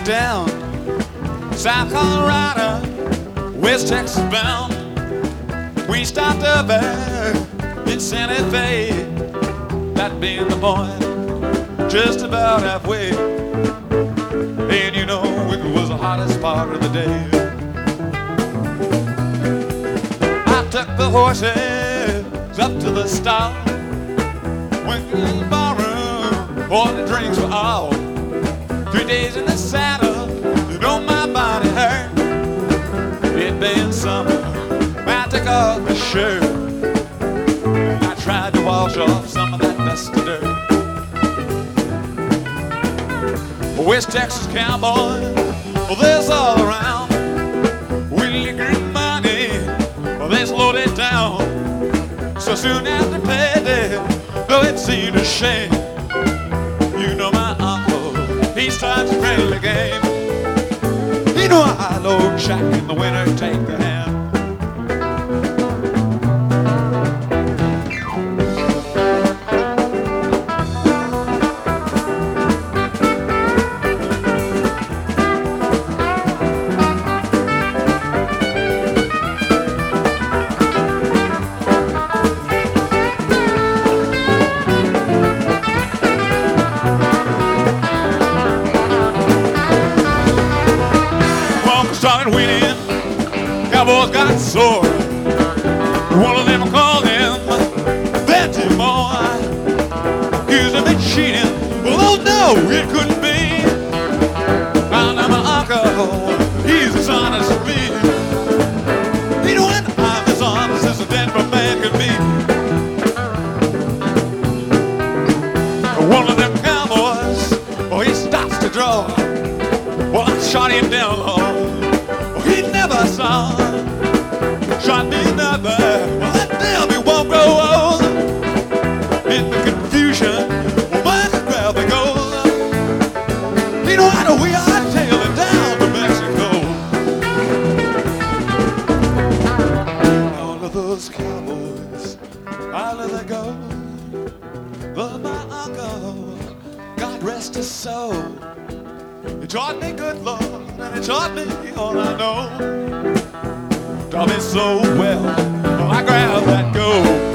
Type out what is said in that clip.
down, South Colorado, West Texas bound. We stopped up in Santa Fe, that being the point, just about halfway. And you know it was the hottest part of the day. I took the horses up to the stall, went to the barroom, ordered drinks for all. 3 days in the saddle, you know my body hurt. It been summer, I took off my shirt. I tried to wash off some of that dusty dirt. West Texas cowboy, well, they're all around. We liquor and money, well, they slowed it down. So soon after payday, though it seemed a shame, you know my uncle, he starts a friendly game. You know I load shack in the winter, take the hand. Started winning, cowboys got sore. One of them called him Baltimore, accused him of cheating. Well, oh no, it couldn't be. I know my uncle, he's as honest as me. You know what? I'm as honest as a Denver man could be. One of them cowboys, oh, he starts to draw. Well, I shot him down low. He never saw, shot me another. Well, that damn he won't grow old. In the confusion, well, man can grab the gold. You know how we are tailing down to Mexico. All of those cowboys, all of the gold. But my uncle, God rest his soul, he taught me good Lord, and he taught me all I know. Taught me so well, well I grabbed that gold.